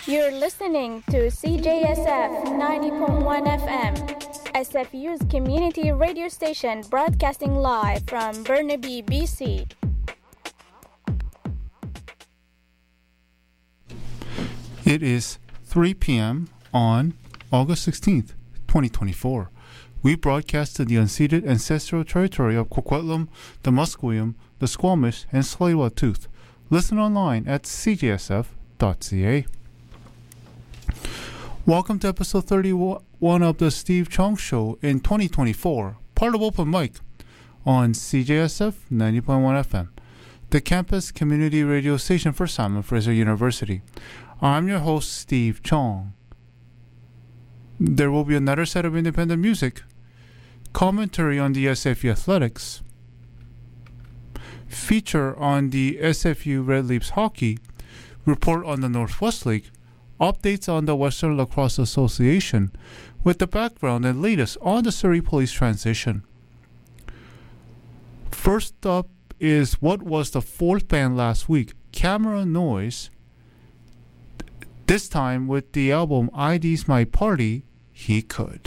You're listening to CJSF 90.1 FM, SFU's community radio station broadcasting live from Burnaby, BC. It is 3 p.m. on August 16th, 2024. We broadcast to the unceded ancestral territory of Coquitlam, the Musqueam, the Squamish, and Tsleil-Waututh. Listen online at cjsf.ca. Welcome to episode 31 of the Steve Chong Show in 2024, part of Open Mic on CJSF 90.1 FM, the campus community radio station for Simon Fraser University. I'm your host, Steve Chong. There will be another set of independent music, commentary on the SFU athletics, feature on the SFU Red Leaps hockey, report on the Northwest League, updates on the Western Lacrosse Association, with the background and latest on the Surrey Police transition. First up is what was the fourth band last week, Camera Noise, this time with the album ID's My Party, He Could.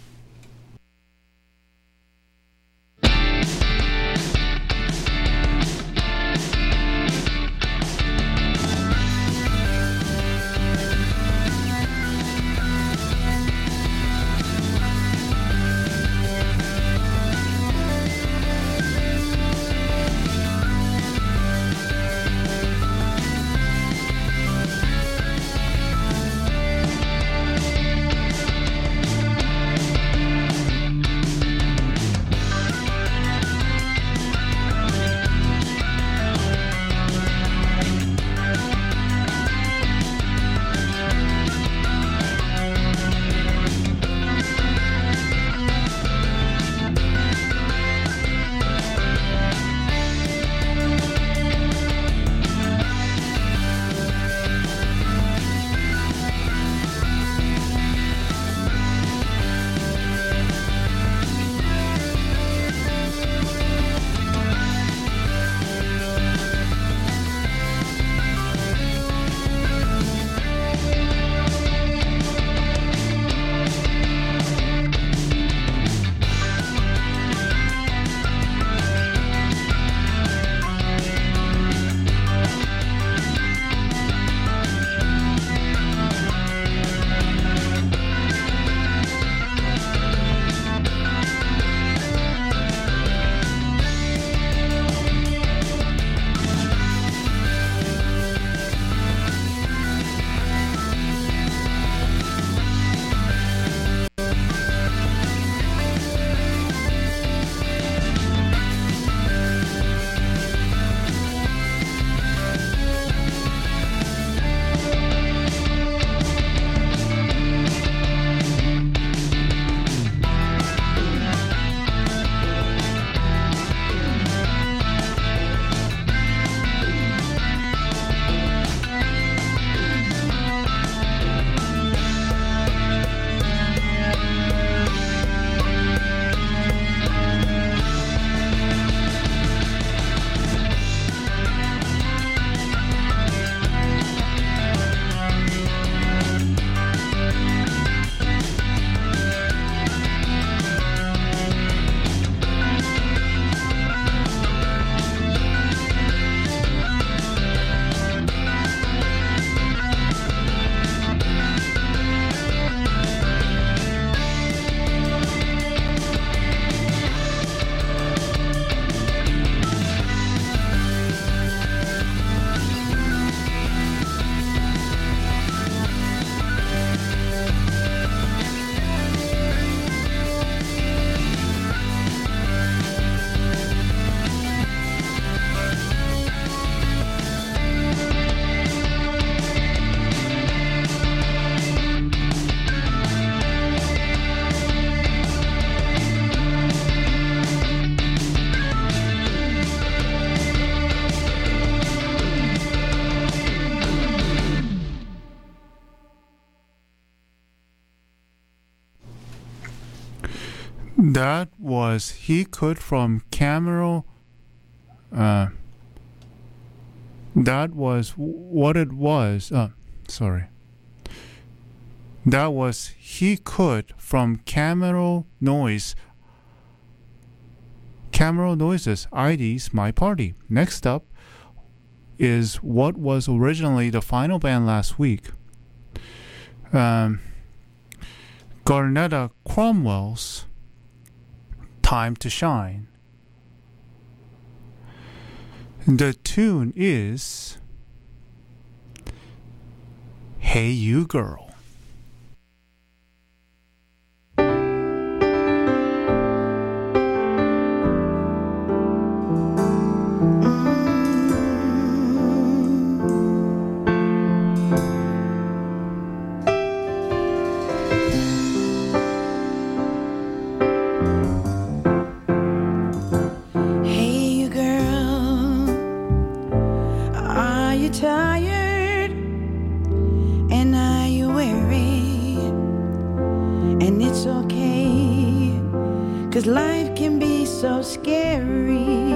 That was He Could from Camero. That was what it was. Sorry. That was He Could from Camera Noises, ID's My Party. Next up is what was originally the final band last week. Garnetta Cromwell's Time to Shine. The tune is Hey You Girl. Tired, and are you weary? And it's okay, 'cause life can be so scary.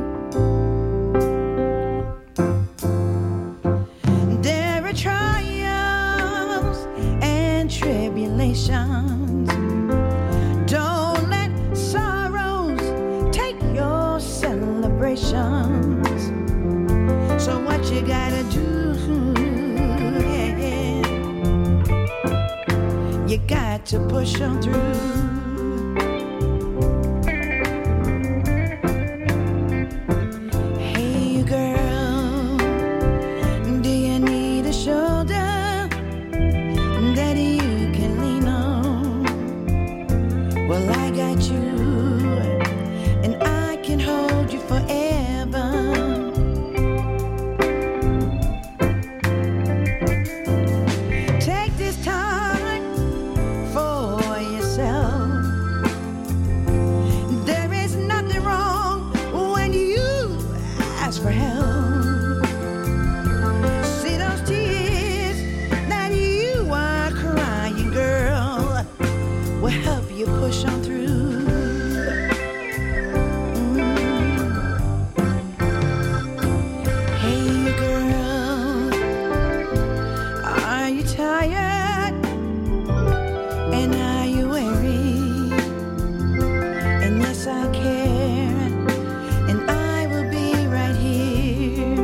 There are trials and tribulations. Don't let sorrows take your celebrations. So what you gotta do, yeah, you got to push on through. Hey girl, do you need a shoulder that you can lean on? Well, I got you, and I can hold you forever. For help. See those tears that you are crying, girl, will help you push on through. Hey girl, are you tired? And are you weary? And yes, I care, and I will be right here.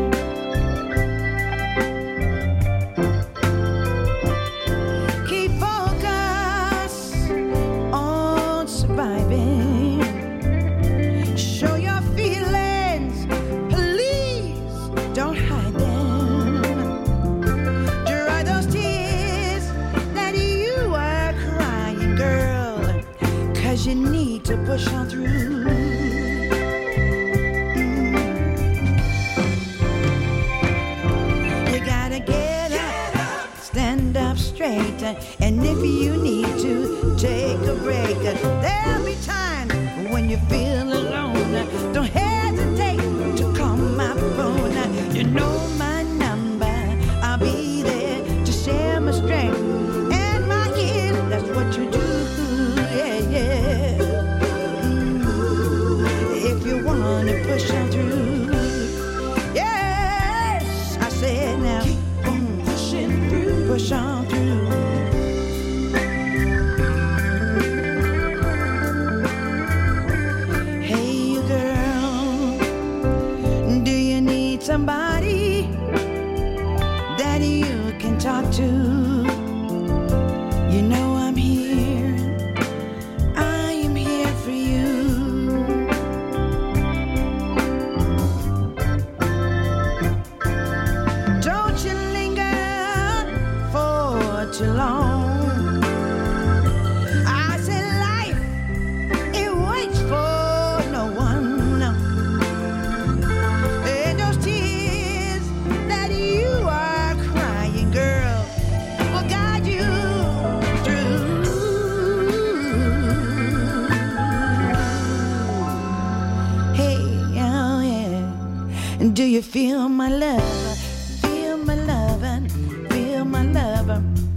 Keep focus on surviving. Show your feelings, please don't hide them. Dry those tears that you are crying, girl, 'cause you need to push on through. Straight, and if you need to take a break, there'll be times when you feel alone. Don't hesitate to call my phone. You know my number, I'll be there to share my strength and my ears. That's what you do, yeah, yeah. If you wanna push on through, yes, I said now, keep on pushing through, push on through. Somebody that you can talk to. You know I'm here, I am here for you. Don't you linger for too long. I said life, it waits for no one. Do you feel my love? Feel my love and feel my love.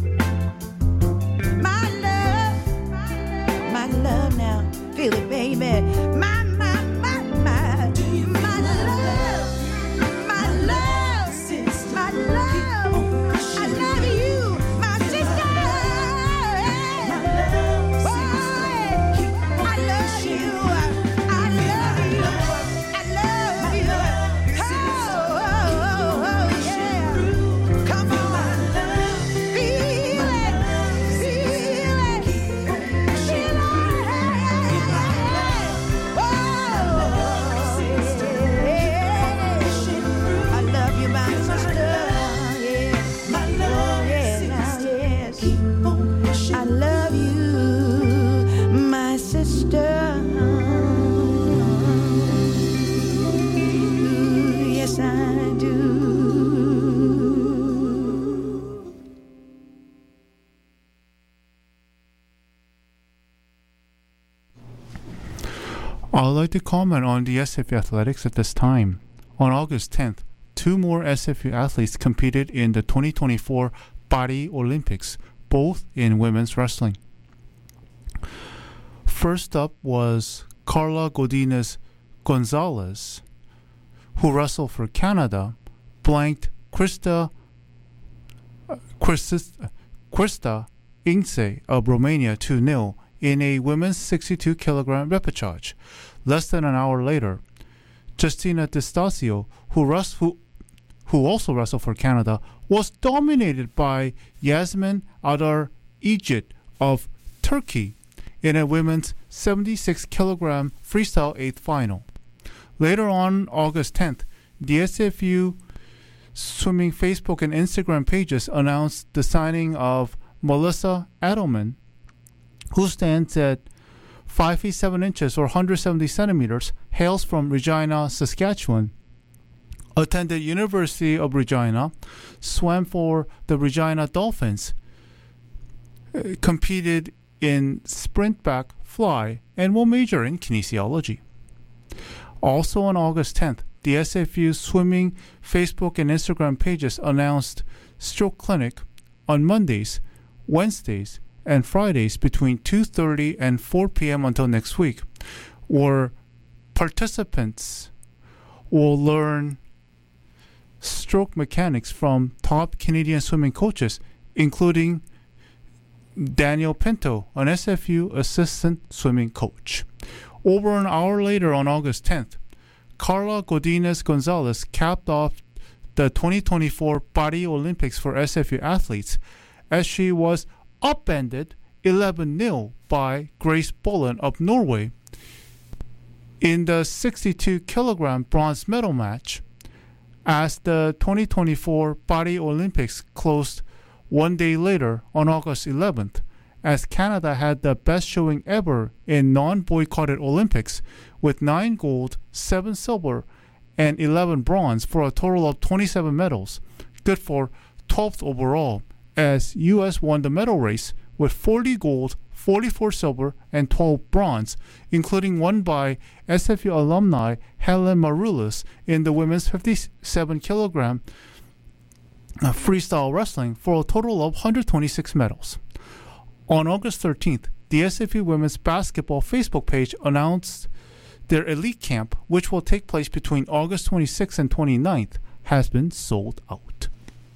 My love now. Feel it, baby. My love. My love. My love. I love you, my sister. I'd like to comment on the SFU athletics at this time. On August 10th, 2 more SFU athletes competed in the 2024 Paris Olympics, both in women's wrestling. First up was Carla Godinez Gonzalez, who wrestled for Canada, blanked Krista Ingse of Romania 2-0 in a women's 62-kilogram repechage. Less than an hour later, Justina D'Estasio, who also wrestled for Canada, was dominated by Yasmin Adar Ejit of Turkey in a women's 76-kilogram freestyle 8th final. Later on August 10th, the SFU swimming Facebook and Instagram pages announced the signing of Melissa Adelman, who stands at 5 feet 7 inches or 170 centimeters, hails from Regina, Saskatchewan, attended University of Regina, swam for the Regina Dolphins, competed in sprint back fly, and will major in kinesiology. Also on August 10th, the SFU swimming Facebook and Instagram pages announced stroke clinic on Mondays, Wednesdays, and Fridays between 2:30 and 4 p.m. until next week, where participants will learn stroke mechanics from top Canadian swimming coaches, including Daniel Pinto, an SFU assistant swimming coach. Over an hour later on August 10th, Carla Godinez Gonzalez capped off the 2024 Paris Olympics for SFU athletes as she was upended 11-0 by Grace Bolland of Norway in the 62-kilogram bronze medal match, as the 2024 Paris Olympics closed one day later on August 11th, as Canada had the best showing ever in non-boycotted Olympics with 9 gold, 7 silver, and 11 bronze for a total of 27 medals, good for 12th overall, as U.S. won the medal race with 40 gold, 44 silver, and 12 bronze, including one by SFU alumni Helen Maroulis in the women's 57-kilogram freestyle wrestling for a total of 126 medals. On August 13th, the SFU women's basketball Facebook page announced their elite camp, which will take place between August 26th and 29th, has been sold out.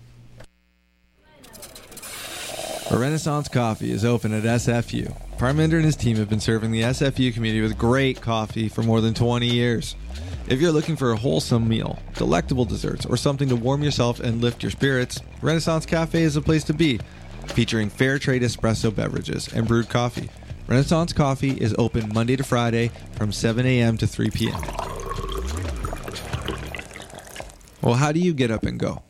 Renaissance Coffee is open at SFU. Parminder and his team have been serving the SFU community with great coffee for more than 20 years. If you're looking for a wholesome meal, delectable desserts, or something to warm yourself and lift your spirits, Renaissance Cafe is the place to be, featuring fair trade espresso beverages and brewed coffee. Renaissance Coffee is open Monday to Friday from 7 a.m. to 3 p.m. Well, how do you get up and go?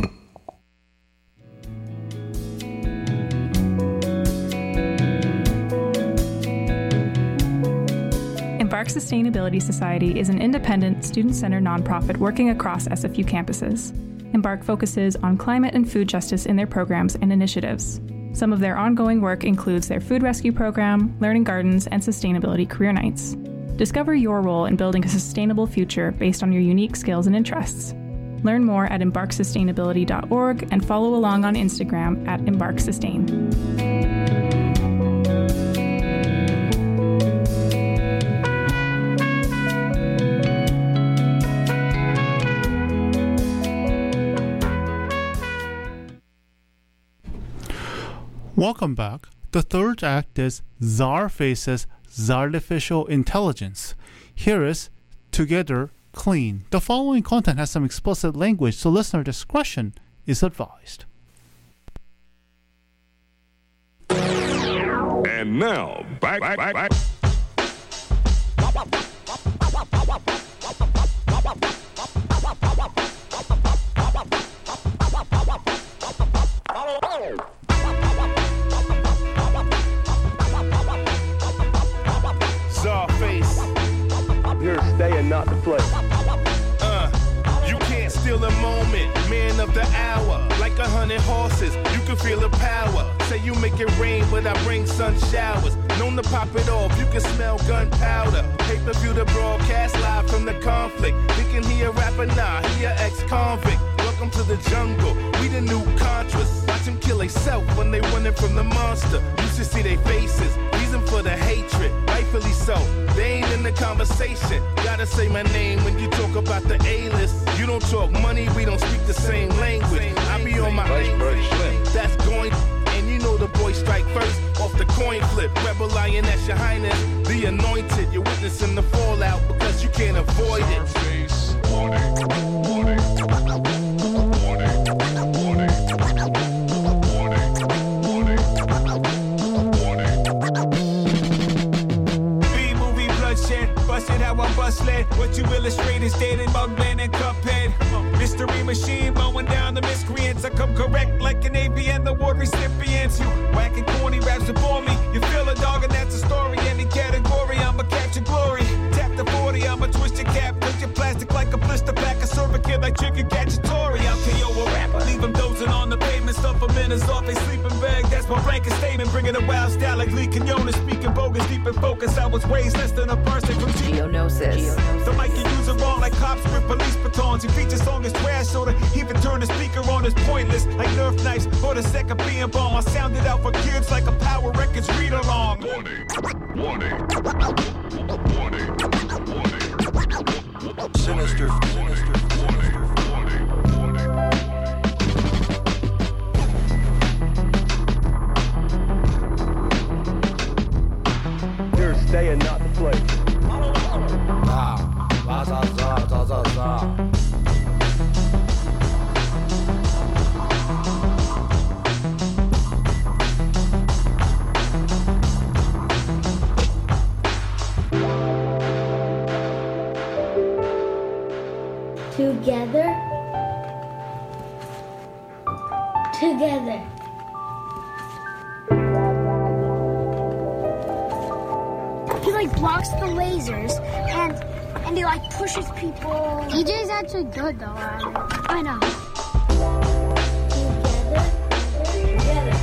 Embark Sustainability Society is an independent, student-centered nonprofit working across SFU campuses. Embark focuses on climate and food justice in their programs and initiatives. Some of their ongoing work includes their food rescue program, learning gardens, and sustainability career nights. Discover your role in building a sustainable future based on your unique skills and interests. Learn more at embarksustainability.org and follow along on Instagram at embarksustain. Welcome back. The third act is Czar Faces Czartificial Intelligence. Here is Together Clean. The following content has some explicit language, so listener discretion is advised. And now, back. Czarface, I'm here to stay and not to play. You can't steal a moment, man of the hour. Like 100 riding horses, you can feel the power. Say you make it rain, but I bring sun showers. Known to pop it off, you can smell gunpowder. Pay-per-view the broadcast live from the conflict. Thinking he a rapper, nah, he a ex-convict. Welcome to the jungle, we the new Contras. Watch him kill himself when they running from the monster. You should see their faces, reason for the hatred, rightfully so. They ain't in the conversation, gotta say my name when you talk about the A-list. You don't talk money, we don't speak the same language. I be on my that's going, and you know the boy strike first off the coin flip. Rebel lion, that's your highness, the anointed. You're witnessing the fallout because you can't avoid it. Warning. Busted how I'm bustled. What you illustrate is dated Mugman and Cuphead. Mystery machine mowing down the miscreants. I come correct like an ABN, the war recipients. You whacking corny raps before me. You feel a dog and that's a story. Any category, I'ma capture glory. Tap the 40, I'ma twist your cap. Put your plastic like a blister pack. I serve a kid like chicken cacciatore. I'll KO a rapper. Leave him dozing on the pavement. Stuff a minutes off they sleeping bag. That's my blanket statement. Bringing a wild style like Lee Quinones. Speaking bogus, deep in focus. I was raised less than a person from Geonosis. The mic you use it wrong like cops with police batons. Your feature song is trash, so to even turn the speaker on is pointless. Like Nerf knives or the second being bomb. I sound it out for kids like a Power Records read along. Warning. Sinister. Here to stay and not to play. Together. He like blocks the lasers and he like pushes people. EJ's actually good though. I know. Together.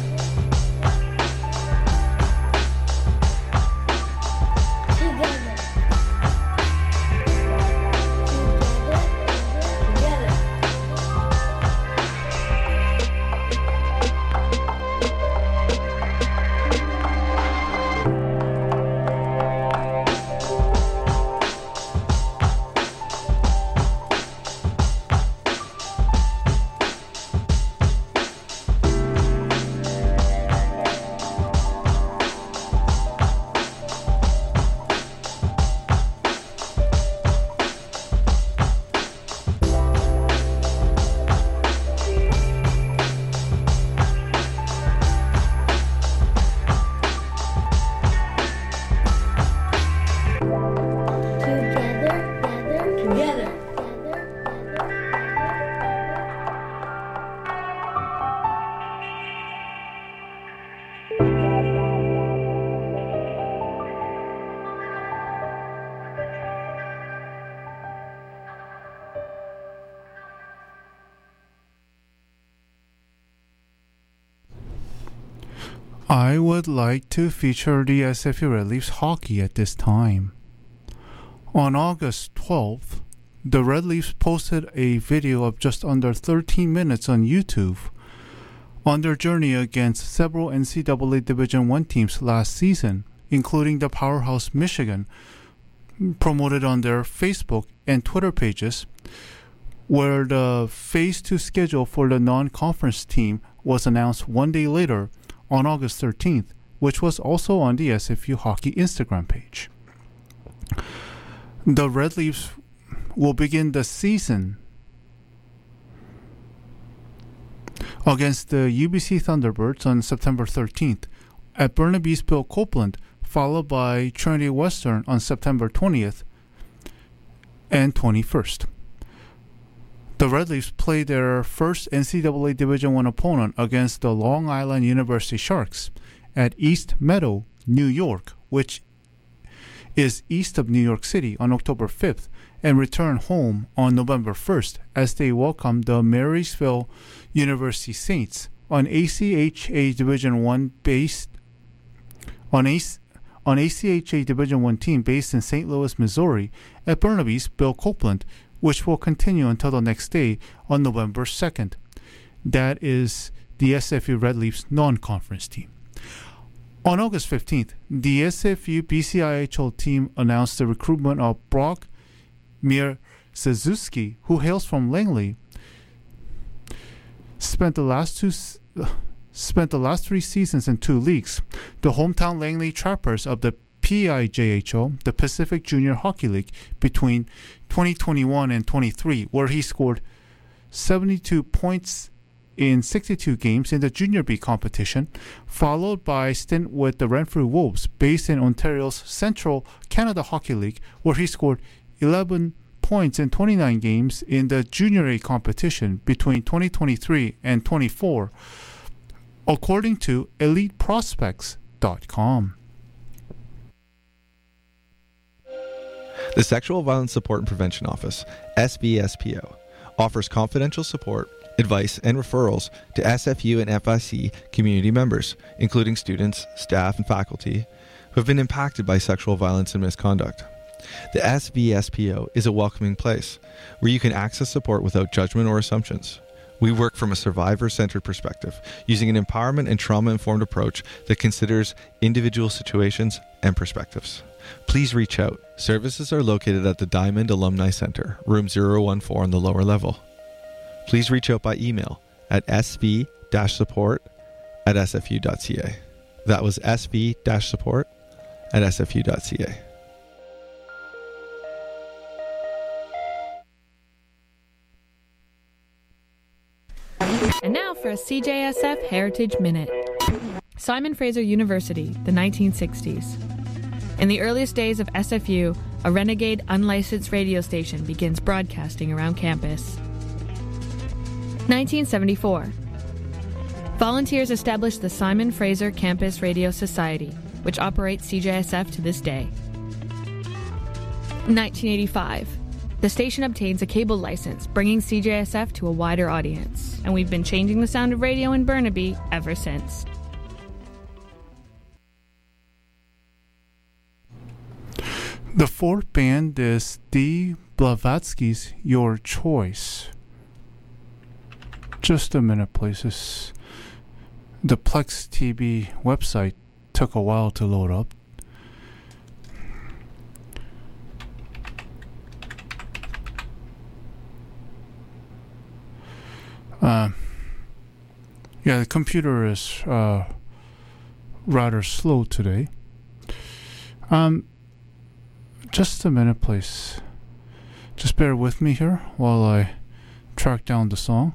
I would like to feature the SFU Red Leafs hockey at this time. On August 12th, the Red Leafs posted a video of just under 13 minutes on YouTube on their journey against several NCAA Division I teams last season, including the powerhouse Michigan, promoted on their Facebook and Twitter pages, where the Phase 2 schedule for the non-conference team was announced one day later on August 13th, which was also on the SFU Hockey Instagram page. The Red Leafs will begin the season against the UBC Thunderbirds on September 13th at Burnaby's Bill Copeland, followed by Trinity Western on September 20th and 21st. The Red Leafs play their first NCAA Division I opponent against the Long Island University Sharks at East Meadow, New York, which is east of New York City, on October 5th, and return home on November 1st as they welcome the Marysville University Saints, an ACHA Division I ACHA Division I team based in St. Louis, Missouri, at Burnaby's Bill Copeland, which will continue until the next day on November 2nd. That is the SFU Red Leafs non-conference team. On August 15th, the SFU BCIHL team announced the recruitment of Brock Mierzejewski, who hails from Langley. Spent the last 3 seasons in 2 leagues. The hometown Langley Trappers of the PIJHL, the Pacific Junior Hockey League, between 2021 and 23, where he scored 72 points in 62 games in the Junior B competition, followed by a stint with the Renfrew Wolves, based in Ontario's Central Canada Hockey League, where he scored 11 points in 29 games in the Junior A competition between 2023 and 24, according to EliteProspects.com. The Sexual Violence Support and Prevention Office, SVSPO, offers confidential support, advice, and referrals to SFU and FIC community members, including students, staff, and faculty who have been impacted by sexual violence and misconduct. The SVSPO is a welcoming place where you can access support without judgment or assumptions. We work from a survivor-centered perspective, using an empowerment and trauma-informed approach that considers individual situations and perspectives. Please reach out. Services are located at the Diamond Alumni Center, room 014 on the lower level. Please reach out by email at sv-support@sfu.ca. That was sv-support@sfu.ca. And now for a CJSF Heritage Minute. Simon Fraser University, the 1960s. In the earliest days of SFU, a renegade unlicensed radio station begins broadcasting around campus. 1974. Volunteers established the Simon Fraser Campus Radio Society, which operates CJSF to this day. 1985. The station obtains a cable license, bringing CJSF to a wider audience, and we've been changing the sound of radio in Burnaby ever since. The fourth band is Steve Blavatsky's Your Choice. Just a minute, please. The Plex TV website took a while to load up. The computer is rather slow today. Just a minute, please. Just bear with me here while I track down the song.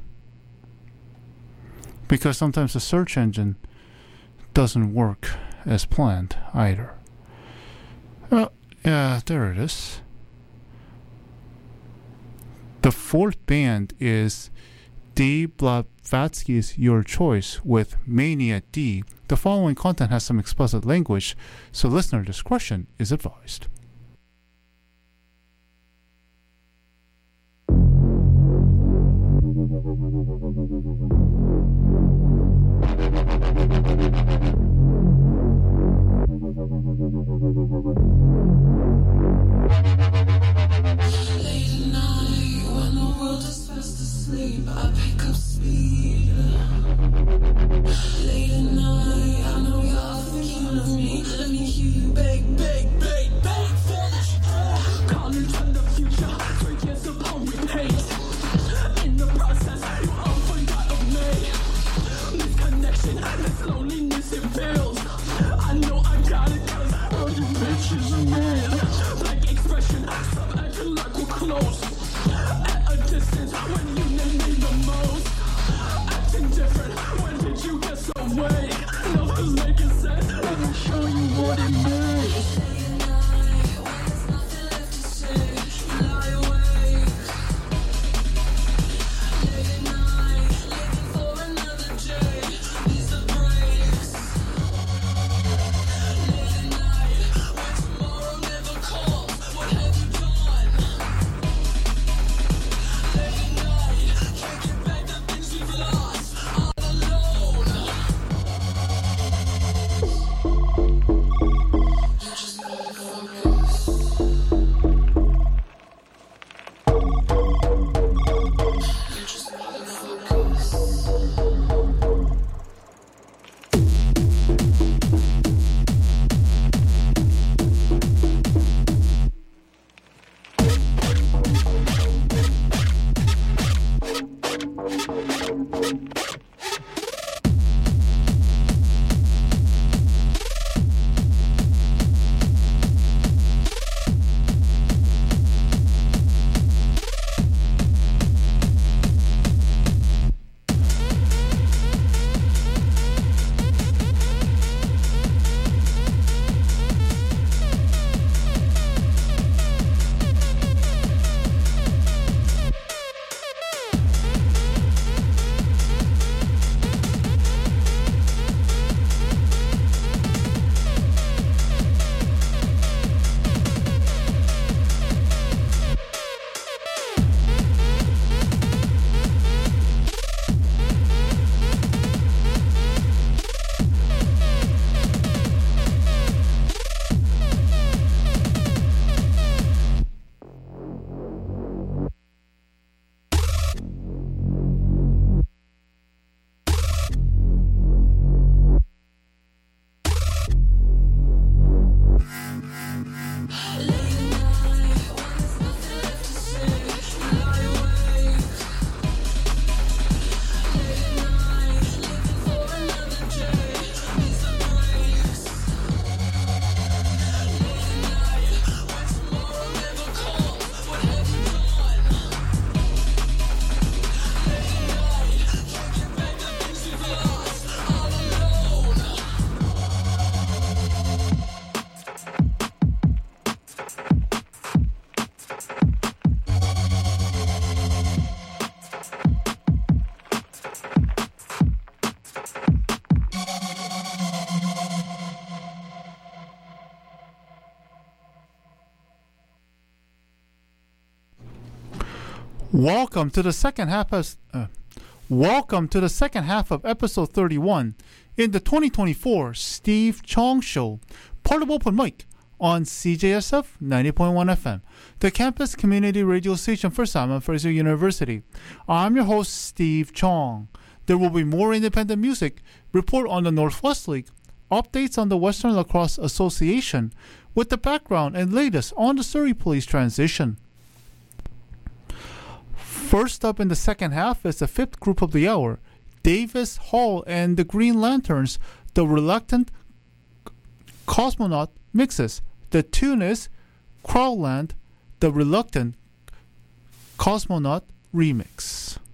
Because sometimes the search engine doesn't work as planned either. Yeah, there it is. The fourth band is D. Blavatsky's Your Choice with Mania D. The following content has some explicit language, so listener discretion is advised. Welcome to the second half of episode 31 in the 2024 Steve Chong Show, part of Open Mic on CJSF 90.1 FM, the campus community radio station for Simon Fraser University. I'm your host, Steve Chong. There will be more independent music, report on the Northwest League, updates on the Western Lacrosse Association, with the background and latest on the Surrey Police transition. First up in the second half is the fifth group of the hour, Davis Hall and the Green Lanterns, the Reluctant Cosmonaut mixes. The tune is Crowland, the Reluctant Cosmonaut remix.